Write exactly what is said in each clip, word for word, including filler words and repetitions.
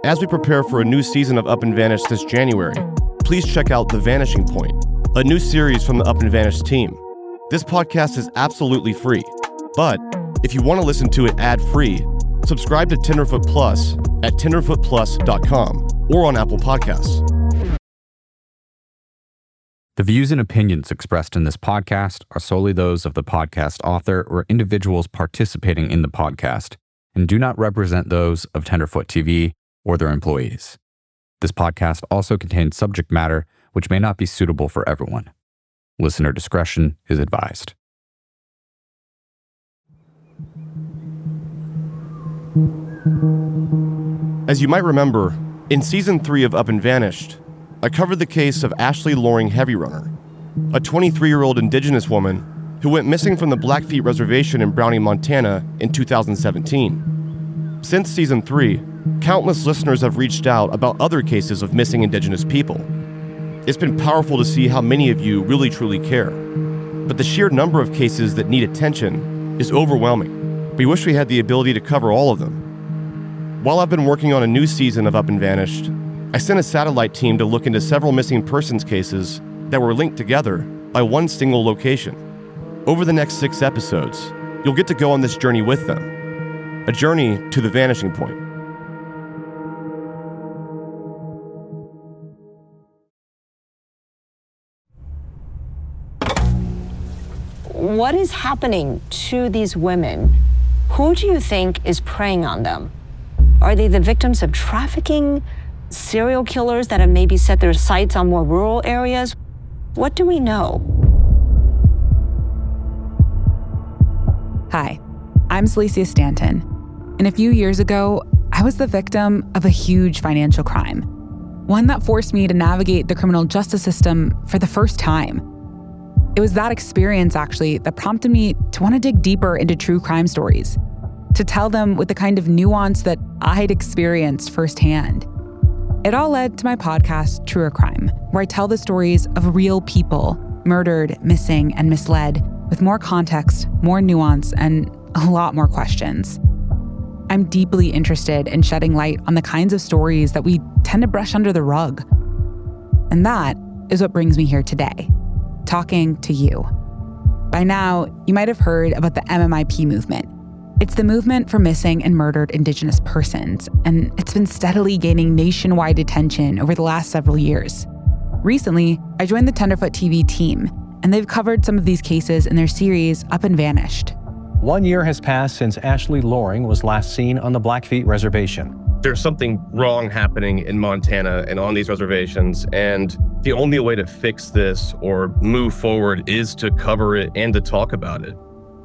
As we prepare for a new season of Up and Vanished this January, please check out The Vanishing Point, a new series from the Up and Vanished team. This podcast is absolutely free, but if you want to listen to it ad-free, subscribe to Tenderfoot Plus at tenderfoot plus dot com or on Apple Podcasts. The views and opinions expressed in this podcast are solely those of the podcast author or individuals participating in the podcast and do not represent those of Tenderfoot T V or their employees. This podcast also contains subject matter which may not be suitable for everyone. Listener discretion is advised. As you might remember, in Season three of Up and Vanished, I covered the case of Ashley Loring Heavyrunner, a twenty-three-year-old indigenous woman who went missing from the Blackfeet Reservation in Browning, Montana in two thousand seventeen. Since Season three, countless listeners have reached out about other cases of missing indigenous people. It's been powerful to see how many of you really truly care, but the sheer number of cases that need attention is overwhelming. We wish we had the ability to cover all of them. While I've been working on a new season of Up and Vanished, I sent a satellite team to look into several missing persons cases that were linked together by one single location. Over the next six episodes, you'll get to go on this journey with them, a journey to the vanishing point. What is happening to these women? Who do you think is preying on them? Are they the victims of trafficking? Serial killers that have maybe set their sights on more rural areas? What do we know? Hi, I'm Celicia Stanton, and a few years ago, I was the victim of a huge financial crime, one that forced me to navigate the criminal justice system for the first time. It was that experience, actually, that prompted me to want to dig deeper into true crime stories, to tell them with the kind of nuance that I'd experienced firsthand. It all led to my podcast, Truer Crime, where I tell the stories of real people murdered, missing, and misled with more context, more nuance, and a lot more questions. I'm deeply interested in shedding light on the kinds of stories that we tend to brush under the rug. And that is what brings me here today, talking to you. By now, you might have heard about the M M I P movement. It's the movement for missing and murdered Indigenous persons, and it's been steadily gaining nationwide attention over the last several years. Recently, I joined the Tenderfoot T V team, and they've covered some of these cases in their series Up and Vanished. One year has passed since Ashley Loring was last seen on the Blackfeet Reservation. There's something wrong happening in Montana and on these reservations, and the only way to fix this or move forward is to cover it and to talk about it.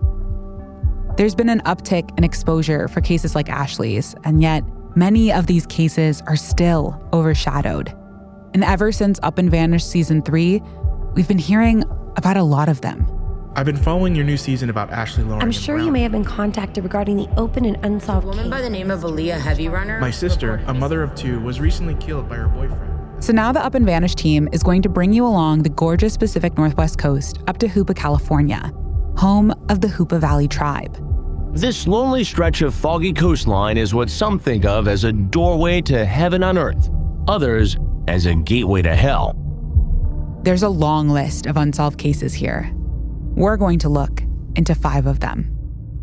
There's been an uptick in exposure for cases like Ashley's, and yet many of these cases are still overshadowed. And ever since Up and Vanished Season three, we've been hearing about a lot of them. I've been following your new season about Ashley Loring. I'm sure you may have been contacted regarding the open and unsolved A woman case. by the name of Aaliyah Heavyrunner. My sister, a mother of two, was recently killed by her boyfriend. So now the Up and Vanished team is going to bring you along the gorgeous Pacific Northwest coast up to Hoopa, California, home of the Hoopa Valley tribe. This lonely stretch of foggy coastline is what some think of as a doorway to heaven on earth, others as a gateway to hell. There's a long list of unsolved cases here. We're going to look into five of them.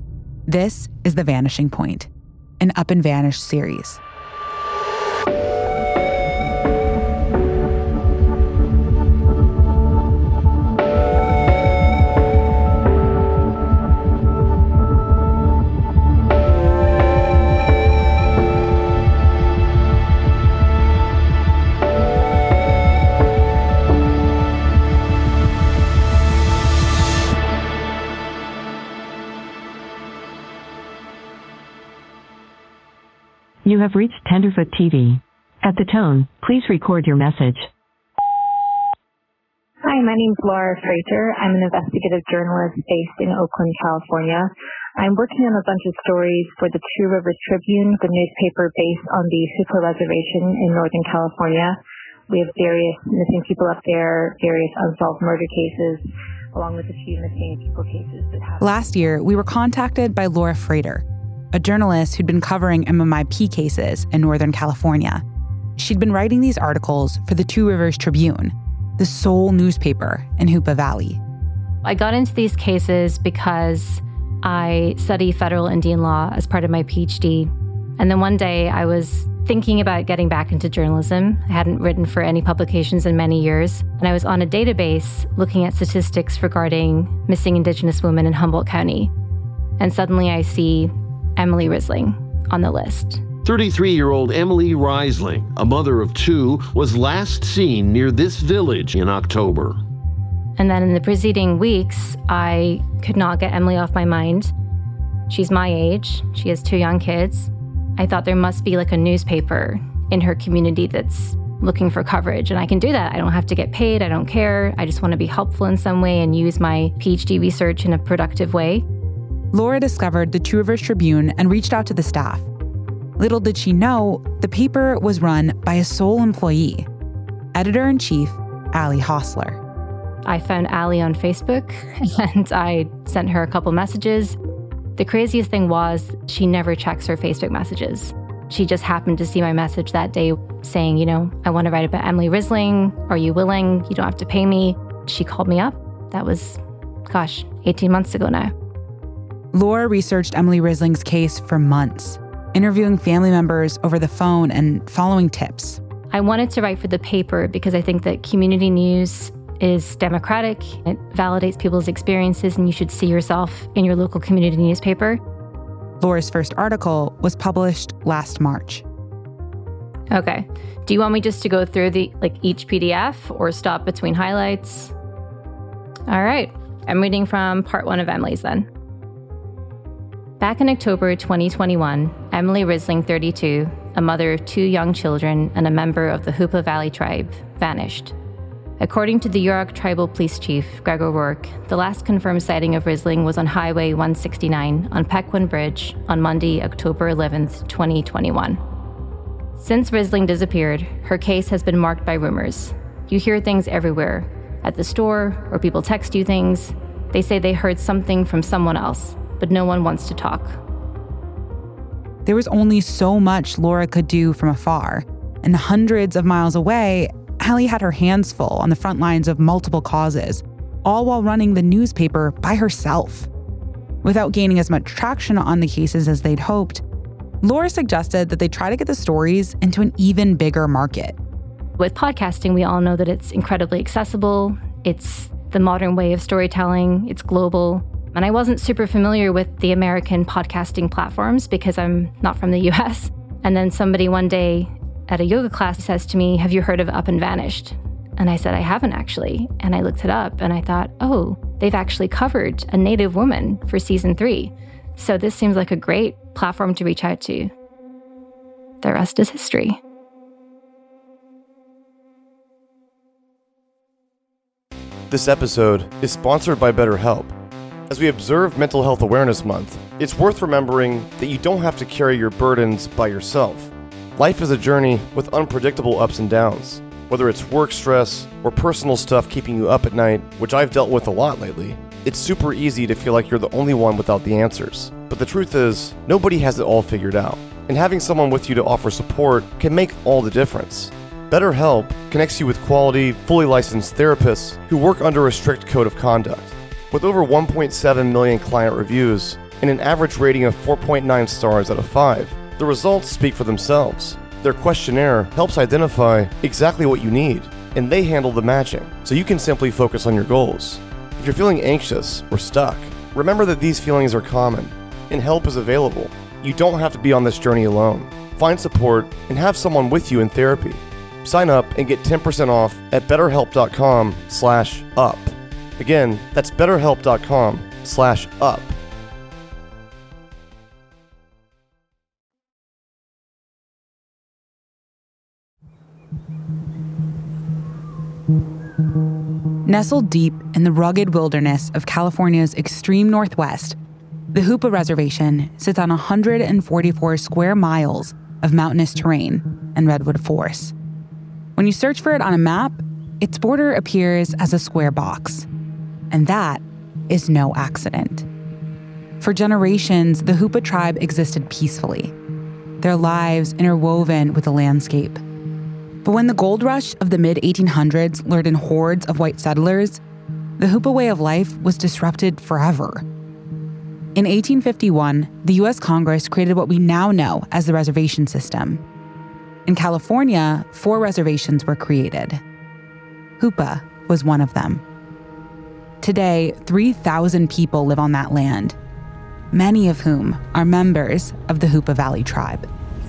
This is The Vanishing Point, an Up and Vanished series. You have reached Tenderfoot T V. At the tone, please record your message. Hi, my name's Laura Frater. I'm an investigative journalist based in Oakland, California. I'm working on a bunch of stories for the Two Rivers Tribune, the newspaper based on the Hoopa Reservation in Northern California. We have various missing people up there, various unsolved murder cases, along with a few missing people cases that have... Last year, we were contacted by Laura Frater. a journalist who'd been covering M M I P cases in Northern California. She'd been writing these articles for the Two Rivers Tribune, the sole newspaper in Hoopa Valley. I got into these cases because I study federal Indian law as part of my PhD. And then one day I was thinking about getting back into journalism. I hadn't written for any publications in many years. And I was on a database looking at statistics regarding missing Indigenous women in Humboldt County. And suddenly I see Emily Risling on the list. thirty-three-year-old Emily Risling, a mother of two, was last seen near this village in October. And then in the preceding weeks, I could not get Emily off my mind. She's my age. She has two young kids. I thought there must be like a newspaper in her community that's looking for coverage, and I can do that. I don't have to get paid. I don't care. I just want to be helpful in some way and use my PhD research in a productive way. Laura discovered the Two Rivers Tribune and reached out to the staff. Little did she know, the paper was run by a sole employee, editor-in-chief Allie Hostler. I found Allie on Facebook, and I sent her a couple messages. The craziest thing was she never checks her Facebook messages. She just happened to see my message that day saying, you know, I want to write about Emily Risling. Are you willing? You don't have to pay me. She called me up. That was, gosh, eighteen months ago now. Laura researched Emily Risling's case for months, interviewing family members over the phone and following tips. I wanted to write for the paper because I think that community news is democratic. It validates people's experiences, and you should see yourself in your local community newspaper. Laura's first article was published last March. Okay. Do you want me just to go through the like each P D F or stop between highlights? All right. I'm reading from part one of Emily's then. Back in October twenty twenty-one, Emily Risling, thirty-two, a mother of two young children and a member of the Hoopa Valley tribe, vanished. According to the Yurok Tribal Police Chief, Greg O'Rourke, the last confirmed sighting of Risling was on Highway one sixty-nine on Pequon Bridge on Monday, October eleventh, twenty twenty-one. Since Risling disappeared, her case has been marked by rumors. You hear things everywhere. At the store, or people text you things. They say they heard something from someone else, but no one wants to talk. There was only so much Laura could do from afar, and hundreds of miles away, Allie had her hands full on the front lines of multiple causes, all while running the newspaper by herself. Without gaining as much traction on the cases as they'd hoped, Laura suggested that they try to get the stories into an even bigger market. With podcasting, we all know that it's incredibly accessible. It's the modern way of storytelling. It's global. And I wasn't super familiar with the American podcasting platforms because I'm not from the U S. And then somebody one day at a yoga class says to me, have you heard of Up and Vanished? And I said, I haven't actually. And I looked it up and I thought, oh, they've actually covered a Native woman for season three. So this seems like a great platform to reach out to. The rest is history. This episode is sponsored by BetterHelp. As we observe Mental Health Awareness Month, it's worth remembering that you don't have to carry your burdens by yourself. Life is a journey with unpredictable ups and downs. Whether it's work stress or personal stuff keeping you up at night, which I've dealt with a lot lately, it's super easy to feel like you're the only one without the answers. But the truth is, nobody has it all figured out. And having someone with you to offer support can make all the difference. BetterHelp connects you with quality, fully licensed therapists who work under a strict code of conduct. With over one point seven million client reviews and an average rating of four point nine stars out of five, the results speak for themselves. Their questionnaire helps identify exactly what you need, and they handle the matching, so you can simply focus on your goals. If you're feeling anxious or stuck, remember that these feelings are common, and help is available. You don't have to be on this journey alone. Find support and have someone with you in therapy. Sign up and get ten percent off at betterhelp.com slash up. Again, that's betterhelp.com slash up. Nestled deep in the rugged wilderness of California's extreme northwest, the Hoopa Reservation sits on one hundred forty-four square miles of mountainous terrain and redwood forests. When you search for it on a map, its border appears as a square box. And that is no accident. For generations, the Hoopa tribe existed peacefully, their lives interwoven with the landscape. But when the gold rush of the mid eighteen hundreds lured in hordes of white settlers, the Hoopa way of life was disrupted forever. In eighteen fifty-one, the U S Congress created what we now know as the reservation system. In California, four reservations were created. Hoopa was one of them. Today, three thousand people live on that land, many of whom are members of the Hoopa Valley tribe.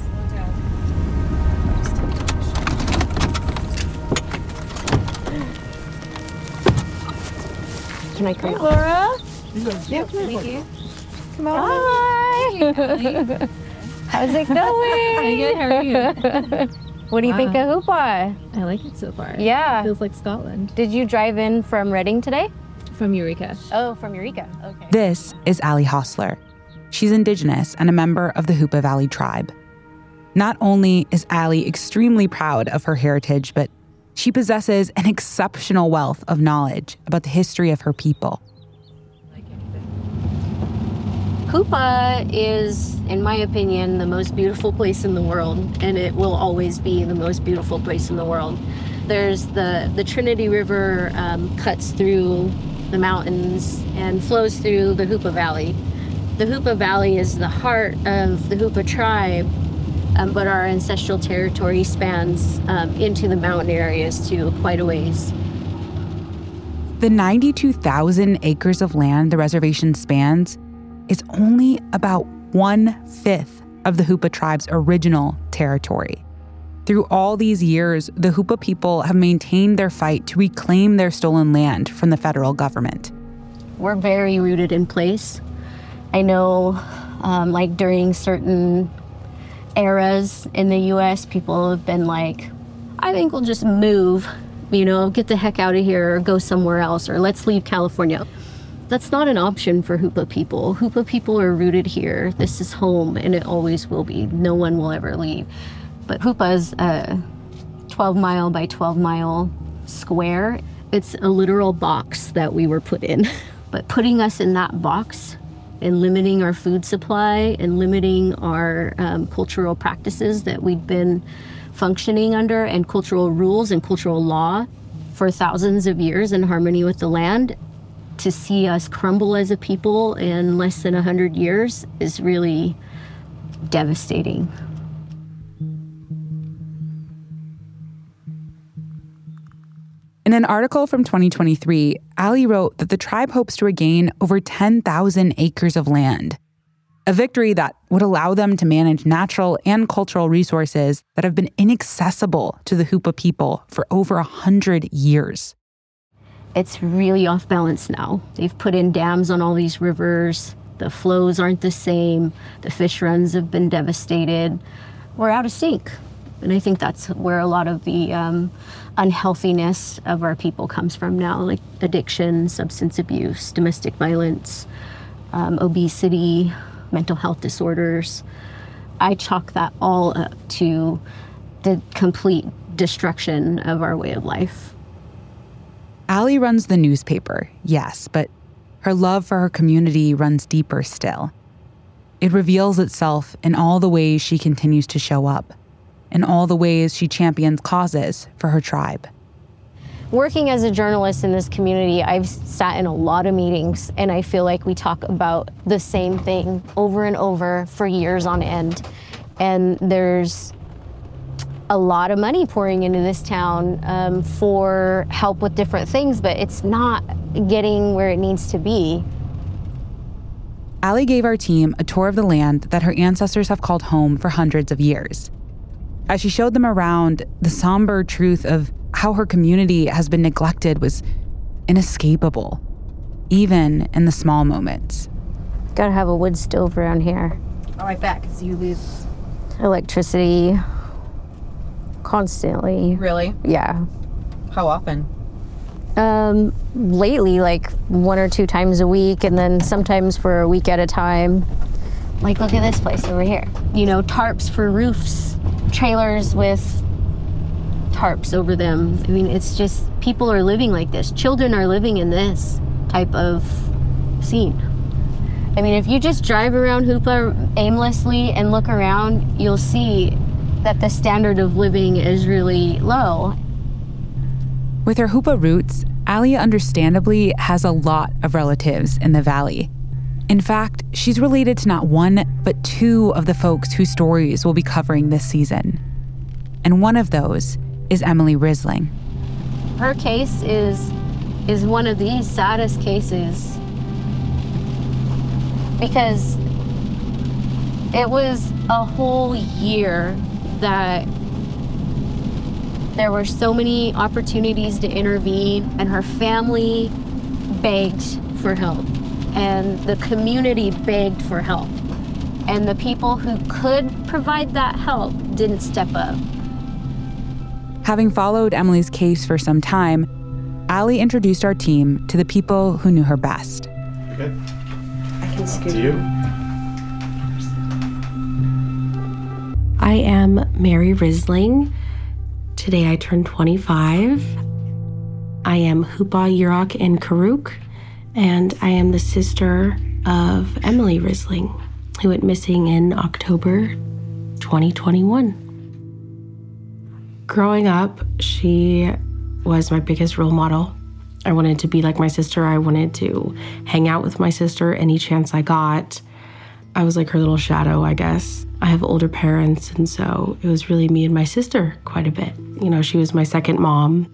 Can I come Hey, out? Laura. Yeah, thank you. Come on. Hi. How's it going? Good, how are you? What do you Wow. think of Hoopa? I like it so far. Yeah. It feels like Scotland. Did you drive in from Reading today? From Eureka. Oh, from Eureka. Okay. This is Ali Hostler. She's Indigenous and a member of the Hoopa Valley tribe. Not only is Ali extremely proud of her heritage, but she possesses an exceptional wealth of knowledge about the history of her people. Hoopa is, in my opinion, the most beautiful place in the world, and it will always be the most beautiful place in the world. There's the, the Trinity River um, cuts through the mountains and flows through the Hoopa Valley. The Hoopa Valley is the heart of the Hoopa tribe, um, but our ancestral territory spans um, into the mountain areas too, quite a ways. The ninety-two thousand acres of land the reservation spans is only about one-fifth of the Hoopa tribe's original territory. Through all these years, the Hoopa people have maintained their fight to reclaim their stolen land from the federal government. We're very rooted in place. I know, um, like during certain eras in the U S, people have been like, I think we'll just move, you know, get the heck out of here or go somewhere else, or let's leave California. That's not an option for Hoopa people. Hoopa people are rooted here. This is home, and it always will be. No one will ever leave. But Hoopa is a twelve mile by twelve mile square. It's a literal box that we were put in. But putting us in that box and limiting our food supply and limiting our um, cultural practices that we've been functioning under, and cultural rules and cultural law for thousands of years in harmony with the land, to see us crumble as a people in less than one hundred years is really devastating. In an article from twenty twenty-three, Ali wrote that the tribe hopes to regain over ten thousand acres of land, a victory that would allow them to manage natural and cultural resources that have been inaccessible to the Hoopa people for over one hundred years. It's really off balance now. They've put in dams on all these rivers. The flows aren't the same. The fish runs have been devastated. We're out of sync. And I think that's where a lot of the um, unhealthiness of our people comes from now, like addiction, substance abuse, domestic violence, um, obesity, mental health disorders. I chalk that all up to the complete destruction of our way of life. Ali runs the newspaper, yes, but her love for her community runs deeper still. It reveals itself in all the ways she continues to show up, in all the ways she champions causes for her tribe. Working as a journalist in this community, I've sat in a lot of meetings, and I feel like we talk about the same thing over and over for years on end. And there's a lot of money pouring into this town um, for help with different things, but it's not getting where it needs to be. Ali gave our team a tour of the land that her ancestors have called home for hundreds of years. As she showed them around, the somber truth of how her community has been neglected was inescapable, even in the small moments. Gotta have a wood stove around here. Oh, I bet, because you lose electricity constantly. Really? Yeah. How often? Um, lately, like one or two times a week, and then sometimes for a week at a time. Like, look at this place over here. You know, tarps for roofs, trailers with tarps over them. I mean, it's just, people are living like this. Children are living in this type of scene. I mean, if you just drive around Hoopa aimlessly and look around, you'll see that the standard of living is really low. With her Hoopa roots, Allie understandably has a lot of relatives in the valley. In fact, she's related to not one, but two of the folks whose stories we'll be covering this season. And one of those is Emily Risling. Her case is, is one of the saddest cases because it was a whole year that there were so many opportunities to intervene, and her family begged for help, and the community begged for help. And the people who could provide that help didn't step up. Having followed Emily's case for some time, Allie introduced our team to the people who knew her best. Okay. I can scoot. To you. I am Mary Risling. Today I turned twenty-five. I am Hoopa, Yurok, and Karuk, and I am the sister of Emily Risling, who went missing in October twenty twenty-one. Growing up, she was my biggest role model. I wanted to be like my sister. I wanted to hang out with my sister any chance I got. I was like her little shadow, I guess. I have older parents, and so it was really me and my sister quite a bit. You know, she was my second mom.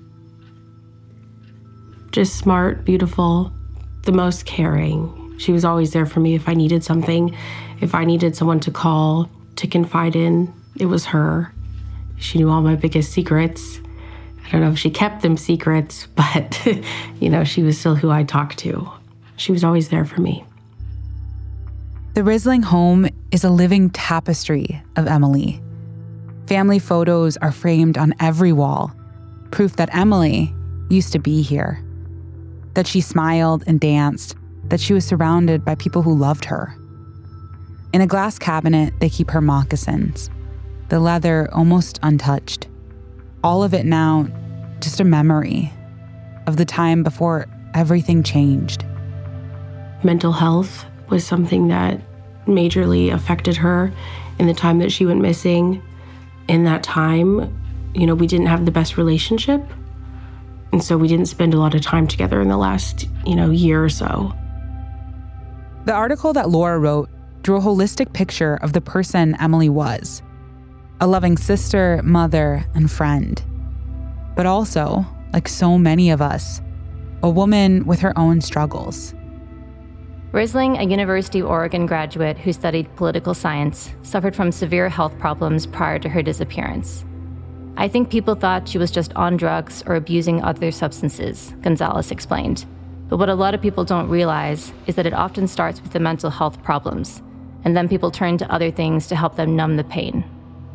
Just smart, beautiful, the most caring. She was always there for me if I needed something. If I needed someone to call, to confide in, it was her. She knew all my biggest secrets. I don't know if she kept them secrets, but, you know, she was still who I talked to. She was always there for me. The Risling home is a living tapestry of Emily. Family photos are framed on every wall, proof that Emily used to be here, that she smiled and danced, that she was surrounded by people who loved her. In a glass cabinet, they keep her moccasins, the leather almost untouched. All of it now just a memory of the time before everything changed. Mental health was something that majorly affected her in the time that she went missing. In that time, you know, we didn't have the best relationship. And so we didn't spend a lot of time together in the last, you know, year or so. The article that Laura wrote drew a holistic picture of the person Emily was. A loving sister, mother, and friend. But also, like so many of us, a woman with her own struggles. Risling, a University of Oregon graduate who studied political science, suffered from severe health problems prior to her disappearance. I think people thought she was just on drugs or abusing other substances, Gonzalez explained. But what a lot of people don't realize is that it often starts with the mental health problems, and then people turn to other things to help them numb the pain.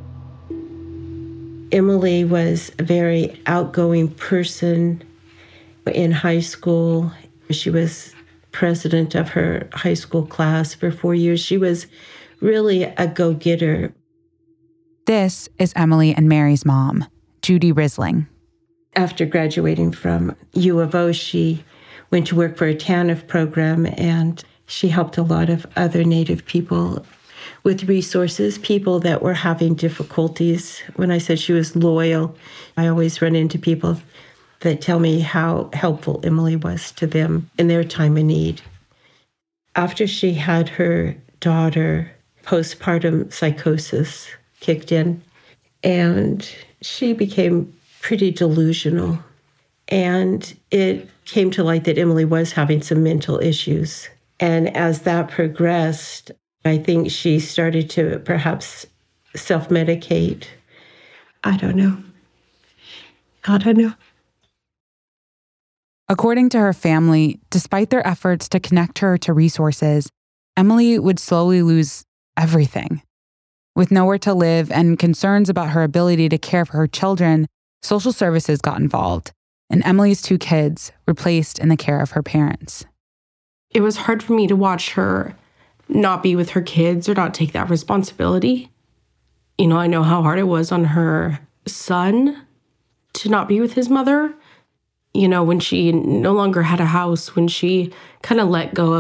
Emily was a very outgoing person in high school. She was president of her high school class for four years. She was really a go-getter. This is Emily and Mary's mom, Judy Risling. After graduating from U of O, she went to work for a TANF program, and she helped a lot of other Native people with resources, people that were having difficulties. When I said she was loyal, I always run into people that tell me how helpful Emily was to them in their time of need. After she had her daughter, postpartum psychosis kicked in, and she became pretty delusional. And it came to light that Emily was having some mental issues. And as that progressed, I think she started to perhaps self-medicate. I don't know. I don't know. According to her family, despite their efforts to connect her to resources, Emily would slowly lose everything. With nowhere to live and concerns about her ability to care for her children, social services got involved, and Emily's two kids were placed in the care of her parents. It was hard for me to watch her not be with her kids or not take that responsibility. You know, I know how hard it was on her son to not be with his mother. You know, when she no longer had a house, when she kind of let go of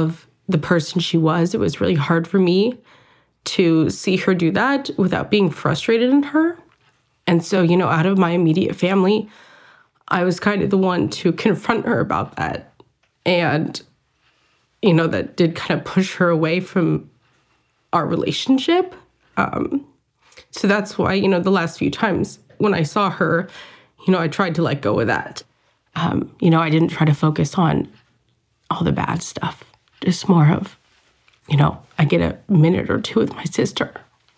the person she was, it was really hard for me to see her do that without being frustrated in her. And so, you know, out of my immediate family, I was kind of the one to confront her about that. And, you know, that did kind of push her away from our relationship. Um, so that's why, you know, the last few times when I saw her, you know, I tried to let go of that. Um, you know, I didn't try to focus on all the bad stuff. Just more of, you know, I get a minute or two with my sister.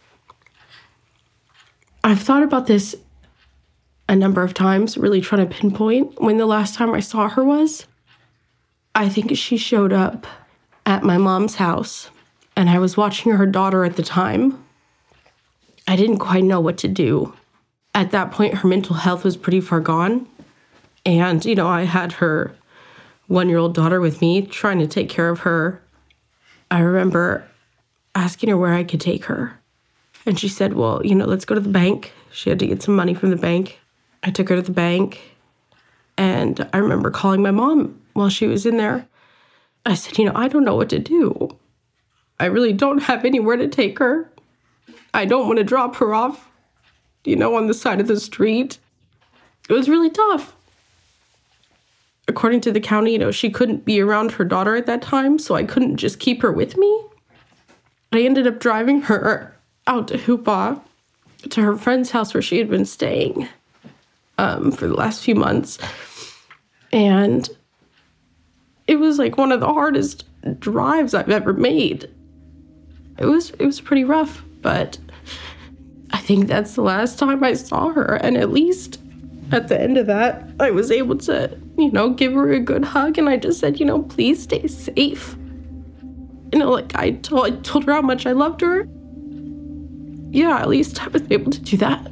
I've thought about this a number of times, really trying to pinpoint when the last time I saw her was. I think she showed up at my mom's house, and I was watching her daughter at the time. I didn't quite know what to do. At that point, her mental health was pretty far gone. And, you know, I had her one-year-old daughter with me, trying to take care of her. I remember asking her where I could take her. And she said, well, you know, let's go to the bank. She had to get some money from the bank. I took her to the bank. And I remember calling my mom while she was in there. I said, you know, I don't know what to do. I really don't have anywhere to take her. I don't want to drop her off, you know, on the side of the street. It was really tough. According to the county, you know, she couldn't be around her daughter at that time, so I couldn't just keep her with me. I ended up driving her out to Hoopa, to her friend's house where she had been staying um, for the last few months. And it was like one of the hardest drives I've ever made. It was it was pretty rough, but I think that's the last time I saw her. And at least at the end of that, I was able to, you know, give her a good hug. And I just said, you know, please stay safe. You know, like I told, I told her how much I loved her. Yeah, at least I was able to do that.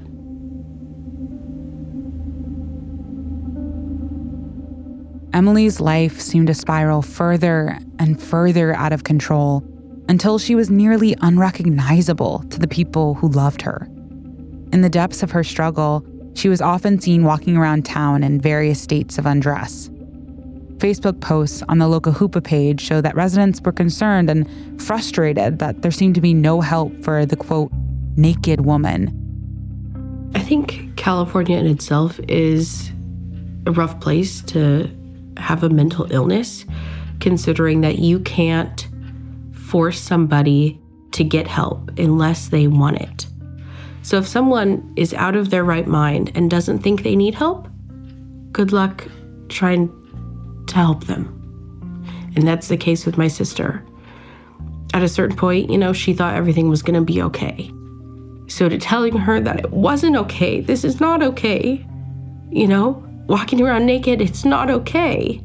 Emily's life seemed to spiral further and further out of control until she was nearly unrecognizable to the people who loved her. In the depths of her struggle, she was often seen walking around town in various states of undress. Facebook posts on the local Hoopa page show that residents were concerned and frustrated that there seemed to be no help for the, quote, naked woman. I think California in itself is a rough place to have a mental illness, considering that you can't force somebody to get help unless they want it. So if someone is out of their right mind and doesn't think they need help, good luck trying to help them. And that's the case with my sister. At a certain point, you know, she thought everything was going to be okay. So to telling her that it wasn't okay, this is not okay, you know, walking around naked, it's not okay.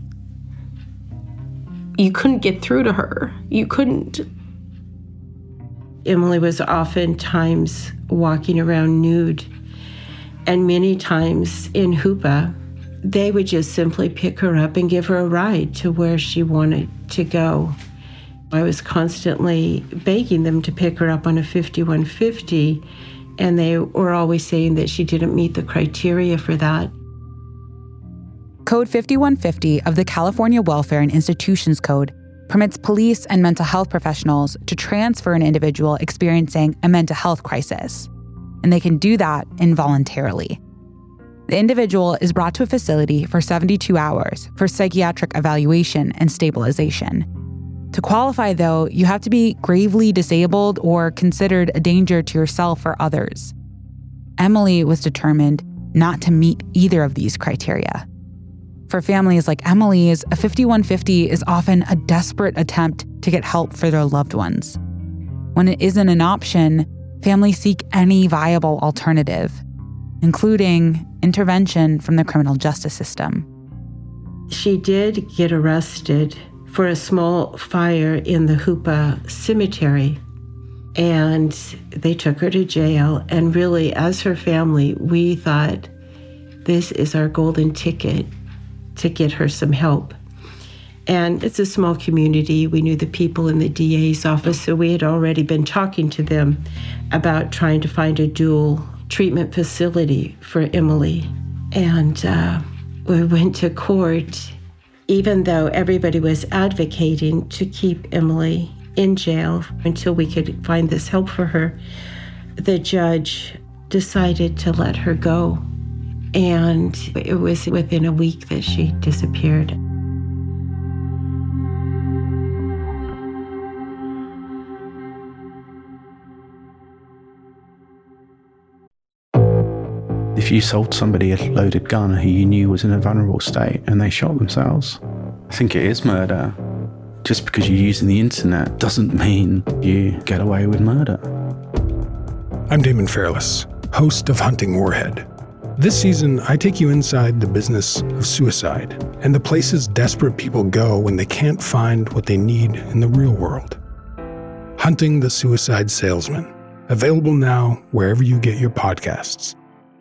You couldn't get through to her. You couldn't. Emily was oftentimes walking around nude, and many times in Hoopa, they would just simply pick her up and give her a ride to where she wanted to go. I was constantly begging them to pick her up on a fifty-one fifty, and they were always saying that she didn't meet the criteria for that. Code fifty-one fifty of the California Welfare and Institutions Code permits police and mental health professionals to transfer an individual experiencing a mental health crisis, and they can do that involuntarily. The individual is brought to a facility for seventy-two hours for psychiatric evaluation and stabilization. To qualify, though, you have to be gravely disabled or considered a danger to yourself or others. Emily was determined not to meet either of these criteria. For families like Emily's, a fifty-one fifty is often a desperate attempt to get help for their loved ones. When it isn't an option, families seek any viable alternative, including intervention from the criminal justice system. She did get arrested for a small fire in the Hoopa cemetery, and they took her to jail. And really, as her family, we thought, this is our golden ticket to get her some help. And it's a small community. We knew the people in the D A's office, so we had already been talking to them about trying to find a dual treatment facility for Emily. And uh, we went to court, even though everybody was advocating to keep Emily in jail until we could find this help for her, the judge decided to let her go. And it was within a week that she disappeared. If you sold somebody a loaded gun who you knew was in a vulnerable state and they shot themselves, I think it is murder. Just because you're using the internet doesn't mean you get away with murder. I'm Damon Fairless, host of Hunting Warhead. This season, I take you inside the business of suicide and the places desperate people go when they can't find what they need in the real world. Hunting the Suicide Salesman, available now wherever you get your podcasts.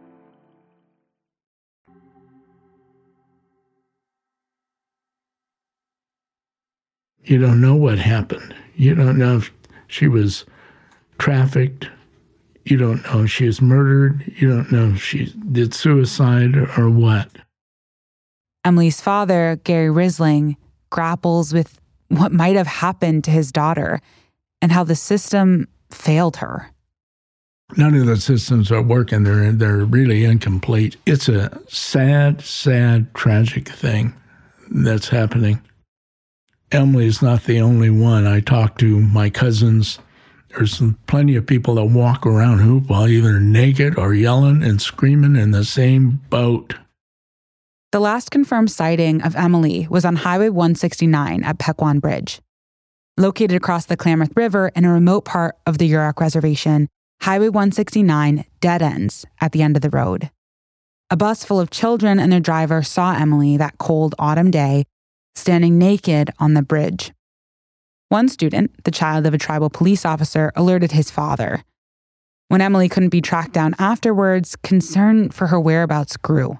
You don't know what happened. You don't know if she was trafficked. You don't know if she was murdered. You don't know if she did suicide or what. Emily's father, Gary Risling, grapples with what might have happened to his daughter and how the system failed her. None of the systems are working. They're, they're really incomplete. It's a sad, sad, tragic thing that's happening. Emily's not the only one. I talk to my cousins. There's plenty of people that walk around Hoopa either naked or yelling and screaming in the same boat. The last confirmed sighting of Emily was on Highway one sixty-nine at Pequon Bridge. Located across the Klamath River in a remote part of the Yurok Reservation, Highway one sixty-nine dead ends at the end of the road. A bus full of children and their driver saw Emily that cold autumn day standing naked on the bridge. One student, the child of a tribal police officer, alerted his father. When Emily couldn't be tracked down afterwards, concern for her whereabouts grew.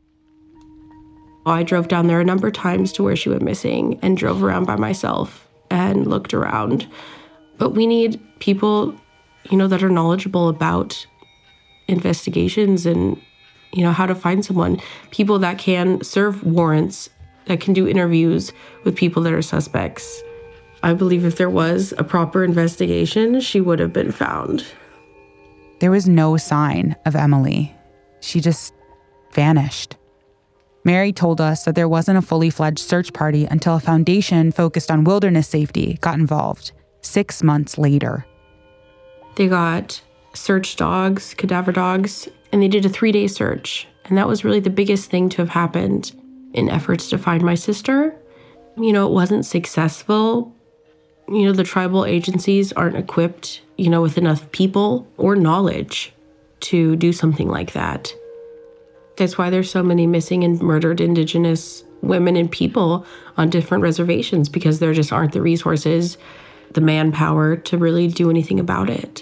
I drove down there a number of times to where she went missing and drove around by myself and looked around. But we need people, you know, that are knowledgeable about investigations and, you know, how to find someone. People that can serve warrants, that can do interviews with people that are suspects. I believe if there was a proper investigation, she would have been found. There was no sign of Emily. She just vanished. Mary told us that there wasn't a fully fledged search party until a foundation focused on wilderness safety got involved six months later. They got search dogs, cadaver dogs, and they did a three-day search. And that was really the biggest thing to have happened in efforts to find my sister. You know, it wasn't successful. You know, the tribal agencies aren't equipped, you know, with enough people or knowledge to do something like that. That's why there's so many missing and murdered Indigenous women and people on different reservations, because there just aren't the resources, the manpower to really do anything about it.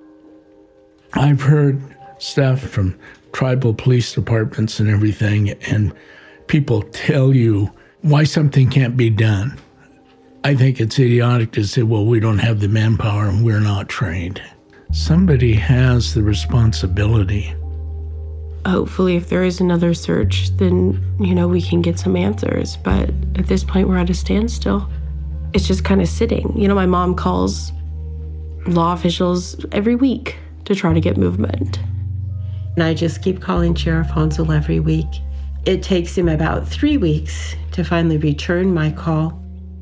I've heard stuff from tribal police departments and everything, and people tell you why something can't be done. I think it's idiotic to say, well, we don't have the manpower and we're not trained. Somebody has the responsibility. Hopefully, if there is another search, then, you know, we can get some answers. But at this point, we're at a standstill. It's just kind of sitting. You know, my mom calls law officials every week to try to get movement. And I just keep calling Sheriff Hansel every week. It takes him about three weeks to finally return my call.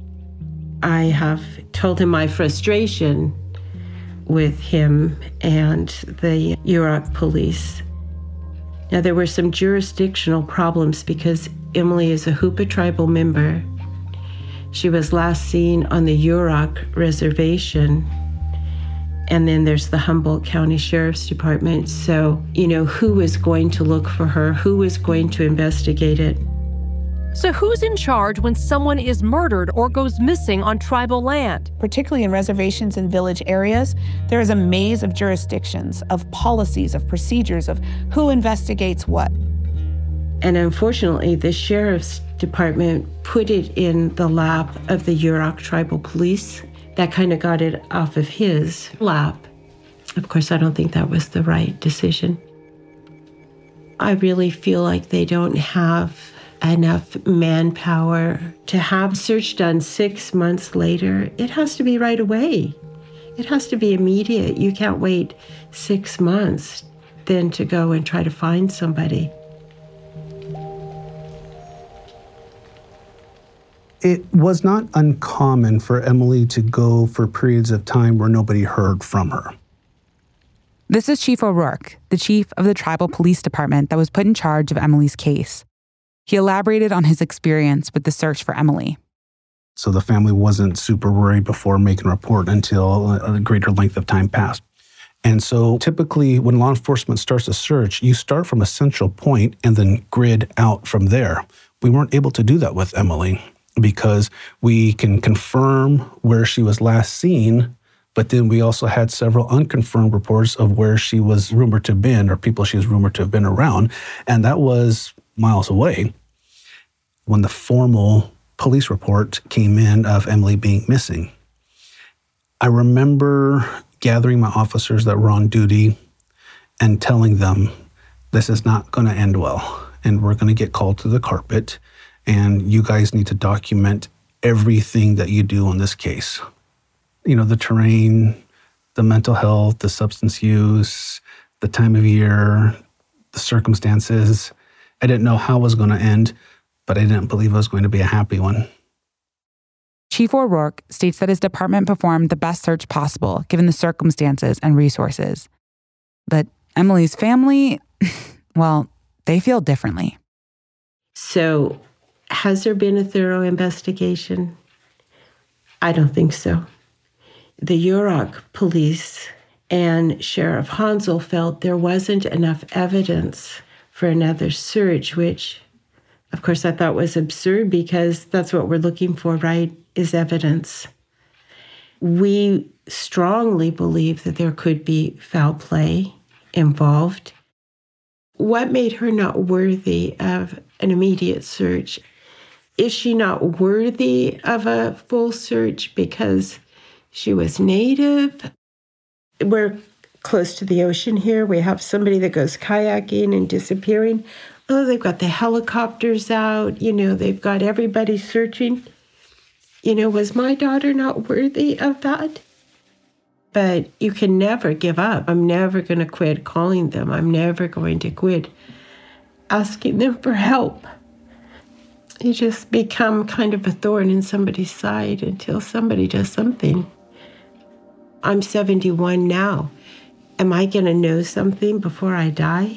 I have told him my frustration with him and the Yurok police. Now, there were some jurisdictional problems because Emily is a Hoopa tribal member. She was last seen on the Yurok reservation. And then there's the Humboldt County Sheriff's Department. So, you know, who is going to look for her? Who is going to investigate it? So who's in charge when someone is murdered or goes missing on tribal land? Particularly in reservations and village areas, there is a maze of jurisdictions, of policies, of procedures, of who investigates what. And unfortunately, the Sheriff's Department put it in the lap of the Yurok Tribal Police. That kind of got it off of his lap. Of course, I don't think that was the right decision. I really feel like they don't have enough manpower to have search done six months later. It has to be right away. It has to be immediate. You can't wait six months then to go and try to find somebody. It was not uncommon for Emily to go for periods of time where nobody heard from her. This is Chief O'Rourke, the chief of the tribal police department that was put in charge of Emily's case. He elaborated on his experience with the search for Emily. So the family wasn't super worried before making a report until a greater length of time passed. And so typically when law enforcement starts a search, you start from a central point and then grid out from there. We weren't able to do that with Emily because we can confirm where she was last seen, but then we also had several unconfirmed reports of where she was rumored to have been or people she was rumored to have been around, and that was miles away. When the formal police report came in of Emily being missing, I remember gathering my officers that were on duty and telling them, this is not going to end well, and we're going to get called to the carpet, and you guys need to document everything that you do on this case. You know, the terrain, the mental health, the substance use, the time of year, the circumstances. I didn't know how it was going to end, but I didn't believe it was going to be a happy one. Chief O'Rourke states that his department performed the best search possible given the circumstances and resources. But Emily's family, well, they feel differently. So, has there been a thorough investigation? I don't think so. The Yurok police and Sheriff Hansel felt there wasn't enough evidence for another search, which, of course, I thought was absurd because that's what we're looking for, right, is evidence. We strongly believe that there could be foul play involved. What made her not worthy of an immediate search? Is she not worthy of a full search because she was Native? We're close to the ocean here. We have somebody that goes kayaking and disappearing. Oh, they've got the helicopters out. You know, they've got everybody searching. You know, was my daughter not worthy of that? But you can never give up. I'm never going to quit calling them. I'm never going to quit asking them for help. You just become kind of a thorn in somebody's side until somebody does something. I'm seventy-one now. Am I going to know something before I die?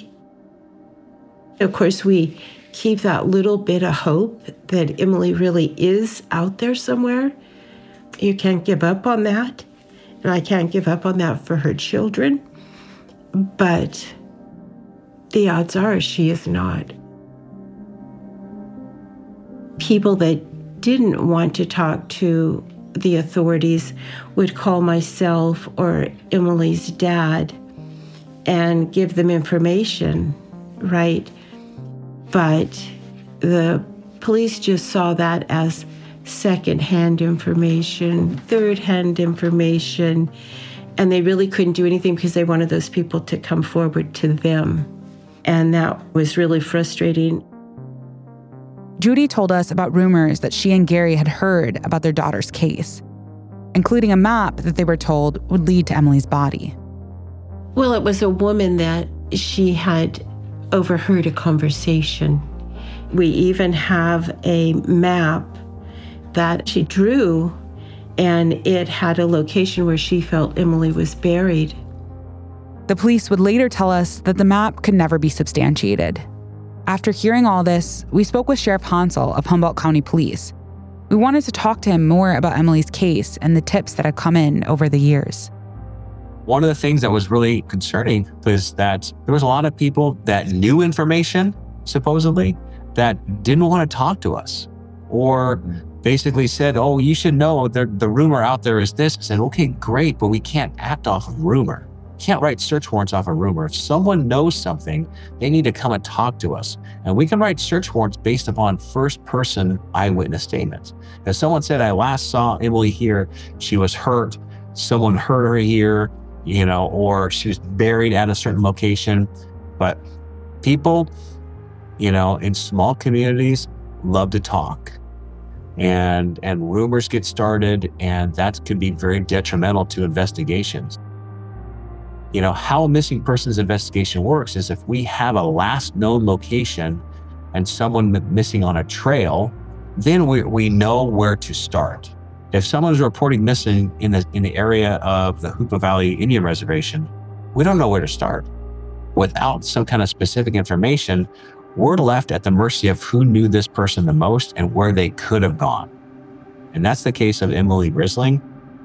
Of course, we keep that little bit of hope that Emily really is out there somewhere. You can't give up on that. And I can't give up on that for her children. But the odds are she is not. People that didn't want to talk to the authorities would call myself or Emily's dad and give them information, right? But the police just saw that as second-hand information, third-hand information, and they really couldn't do anything because they wanted those people to come forward to them. And that was really frustrating. Judy told us about rumors that she and Gary had heard about their daughter's case, including a map that they were told would lead to Emily's body. Well, it was a woman that she had overheard a conversation. We even have a map that she drew, and it had a location where she felt Emily was buried. The police would later tell us that the map could never be substantiated. After hearing all this, we spoke with Sheriff Hansel of Humboldt County Police. We wanted to talk to him more about Emily's case and the tips that had come in over the years. One of the things that was really concerning was that there was a lot of people that knew information, supposedly, that didn't want to talk to us or basically said, oh, you should know the, the rumor out there is this. I said, okay, great, but we can't act off of rumor. Can't write search warrants off a rumor. If someone knows something, they need to come and talk to us. And we can write search warrants based upon first-person eyewitness statements. If someone said, I last saw Emily here, she was hurt, someone hurt her here, you know, or she was buried at a certain location. But people, you know, in small communities, love to talk, and and rumors get started, and that could be very detrimental to investigations. You know, how a missing persons investigation works is if we have a last known location and someone missing on a trail, then we, we know where to start. If someone's reporting missing in the in the area of the Hoopa Valley Indian Reservation, we don't know where to start. Without some kind of specific information, we're left at the mercy of who knew this person the most and where they could have gone. And that's the case of Emily Risling.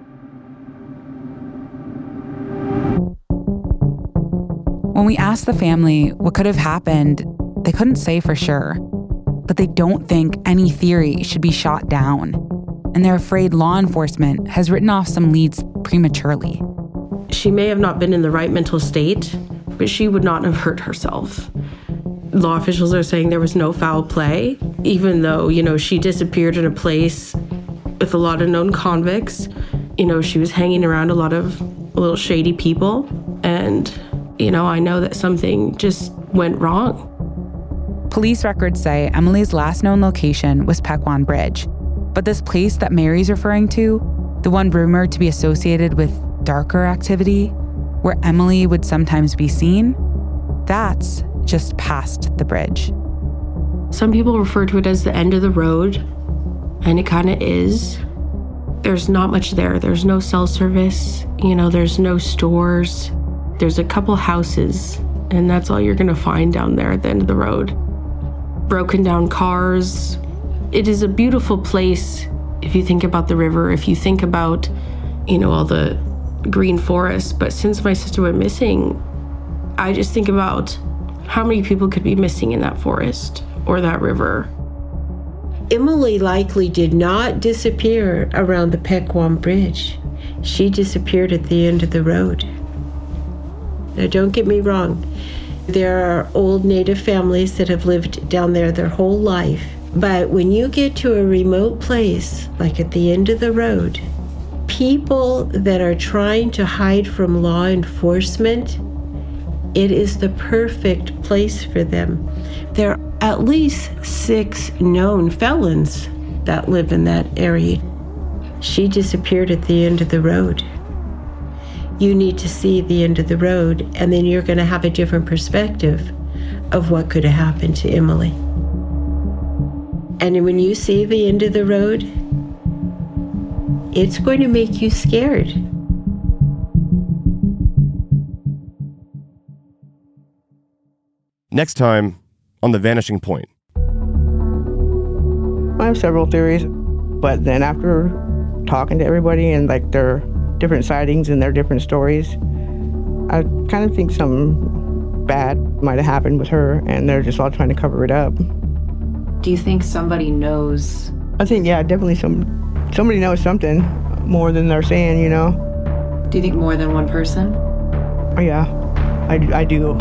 When we asked the family what could have happened, they couldn't say for sure. But they don't think any theory should be shot down. And they're afraid law enforcement has written off some leads prematurely. She may have not been in the right mental state, but she would not have hurt herself. Law officials are saying there was no foul play, even though, you know, she disappeared in a place with a lot of known convicts. You know, she was hanging around a lot of little shady people. And, you know, I know that something just went wrong. Police records say Emily's last known location was Pequon Bridge. But this place that Mary's referring to, the one rumored to be associated with darker activity, where Emily would sometimes be seen, that's just past the bridge. Some people refer to it as the end of the road, and it kind of is. There's not much there. There's no cell service, you know, there's no stores. There's a couple houses, and that's all you're gonna find down there at the end of the road. Broken down cars. It is a beautiful place if you think about the river, if you think about, you know, all the green forest. But since my sister went missing, I just think about how many people could be missing in that forest or that river. Emily likely did not disappear around the Pequon Bridge. She disappeared at the end of the road. Now, don't get me wrong. There are old Native families that have lived down there their whole life. But when you get to a remote place, like at the end of the road, people that are trying to hide from law enforcement, it is the perfect place for them. There are at least six known felons that live in that area. She disappeared at the end of the road. You need to see the end of the road, and then you're going to have a different perspective of what could have happened to Emily. And when you see the end of the road, it's going to make you scared. Next time on The Vanishing Point. I have several theories, but then after talking to everybody and like their different sightings and their different stories, I kind of think something bad might have happened with her, and they're just all trying to cover it up. Do you think somebody knows? I think, yeah, definitely some somebody knows something more than they're saying, you know? Do you think more than one person? Oh, yeah, I, I do.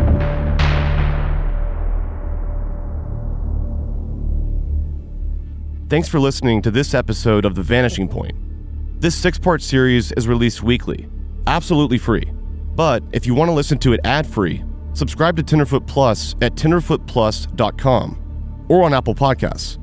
Thanks for listening to this episode of The Vanishing Point. This six-part series is released weekly, absolutely free. But if you want to listen to it ad-free, subscribe to Tenderfoot Plus at tenderfoot plus dot com or on Apple Podcasts.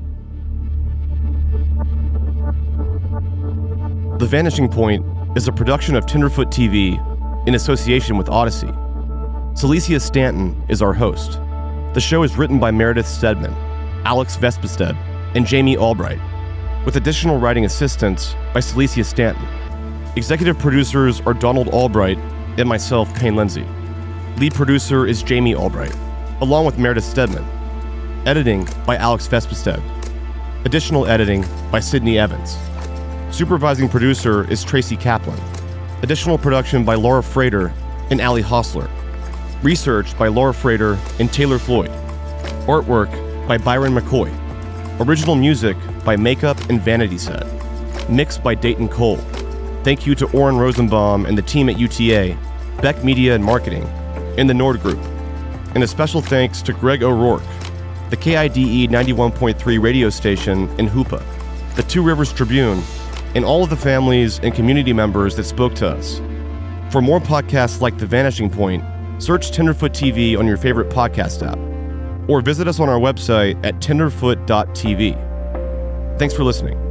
The Vanishing Point is a production of Tenderfoot T V in association with Odyssey. Celicia Stanton is our host. The show is written by Meredith Stedman, Alex Vespestead, and Jamie Albright, with additional writing assistance by Celicia Stanton. Executive producers are Donald Albright and myself, Payne Lindsay. Lead producer is Jamie Albright, along with Meredith Stedman. Editing by Alex Vespestead. Additional editing by Sydney Evans. Supervising producer is Tracy Kaplan. Additional production by Laura Frater and Allie Hostler. Research by Laura Frater and Taylor Floyd. Artwork by Byron McCoy. Original music by Makeup and Vanity Set. Mixed by Dayton Cole. Thank you to Oren Rosenbaum and the team at U T A, Beck Media and Marketing, and the Nord Group. And a special thanks to Greg O'Rourke, the K I D E ninety-one point three radio station in Hoopa, the Two Rivers Tribune, and all of the families and community members that spoke to us. For more podcasts like The Vanishing Point, search Tenderfoot T V on your favorite podcast app. or visit us on our website at tenderfoot dot t v. Thanks for listening.